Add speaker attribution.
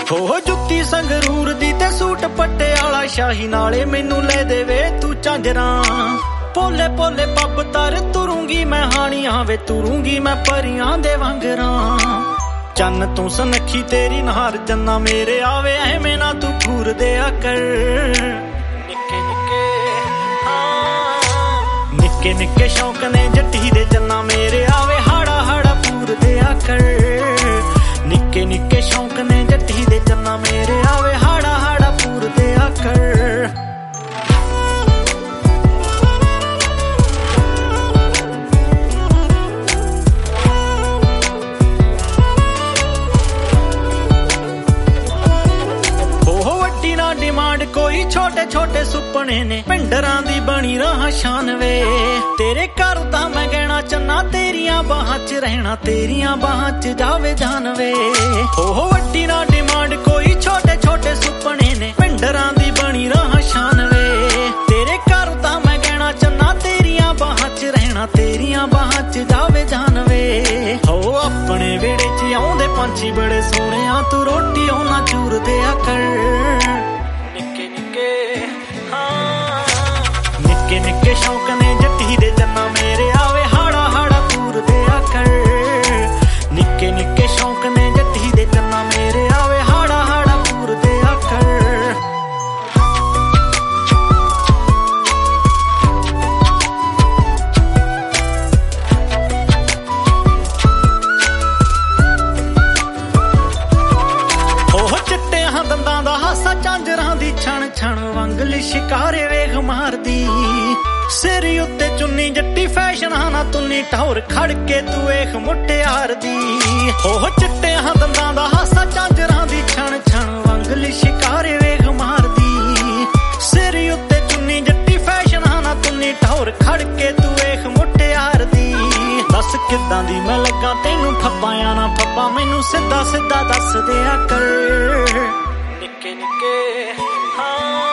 Speaker 1: ਹੋ ਜੁੱਤੀ ਸੰਗਰੂਰ ਦੀ ਤੇ ਸੂਟ ਪਟਿਆਲਾ ਸ਼ਾਹੀ ਨਾਲੇ ਮੈਨੂੰ ਲੈ ਦੇਵੇ ਤੂੰ ਝਾਂਜਰਾਂ ਪੋਲੇ ਪੋਲੇ ਪੱਬ ਤਰ ਤੁਰੂੰਗੀ ਮੈਂ ਹਾਣੀਆਂ ਵੇ ਤੁਰੂੰਗੀ ਮੈਂ ਪਰੀਆਂ ਦੇ ਵਾਂਗਰਾਂ ਚੰਨ ਤੂੰ ਸੁਨੱਖੀ ਤੇਰੀ ਨਹਾਰ ਜੰਨਾ ਮੇਰੇ ਆਵੇ ਐਵੇਂ ਨਾ ਤੂੰ ਘੂਰ ਦਿਆ ਕਰ ਨਿੱਕੇ ਨਿੱਕੇ ਨਿੱਕੇ ਸ਼ੌਕ ਨੇ ਜੱਟੀ ਦੇ ਜੰਨਾ ਮੇਰੇ ਆਵੇ ਹਾੜਾ ਹਾੜਾ ਪੂਰ ਦਿਆ ਕਰ ਨਿੱਕੇ ਨਿੱਕੇ ਸ਼ੌਕ ਨੇ ਜੱਟੀ ਦੇ ਜੰਨਾ ਮੇਰੇ ਆਵੇ ਹਾੜਾ ਹਾੜਾ ਪੂਰ ਦਿਆ ਕਰ डिमांड कोई छोटे छोटे सुपने ने पिंडरां दी बनी रहा शान वे तेरे घर दा मैं कहना चन्ना तेरियां बाहां च रहना तेरियां बाहां च जावे जान वे ओह वड्डी ना डिमांड कोई छोटे छोटे सुपने ने पिंडरां दी बनी रहा शान वे तेरे घर दा मैं कहना चन्ना तेरियां बाहां च रहना तेरियां बाहां च जावे जान वे हो अपने वेड़े च आउंदे पंछी बड़े सोहणिया तू रोटी ओना चूर दिया कर निक्के निक्के शौक ने जट्टी दे जन्ना मेरे आवे हाड़ा हाड़ा पूर दिया कर निक्के निक्के शौक ने जट्टी दे जन्ना मेरे आवे हाड़ा हाड़ा पूर दिया कर ओह चिट्टे दंदां दा हासा झांजरां दी छण छण वंगली शिकारे वेख मारदी सिर उत्ते चुन्नी जट्टी फैशन ना तुन्नी टौर खड़ के तू वेख मुटियार दी ओह चिट्टे दंदां दा हासा झांजरां दी छण छण वंगली शिकारे वेख मारदी सिर उत्ते चुन्नी जट्टी फैशन ना तुन्नी टौर खड़ के तू वेख मुटियार दी दस किदां दी मैं लगा तैनू फप्पाया ना फप्पा मैनू सीधा सीधा दस दिया कर निक्के निक्के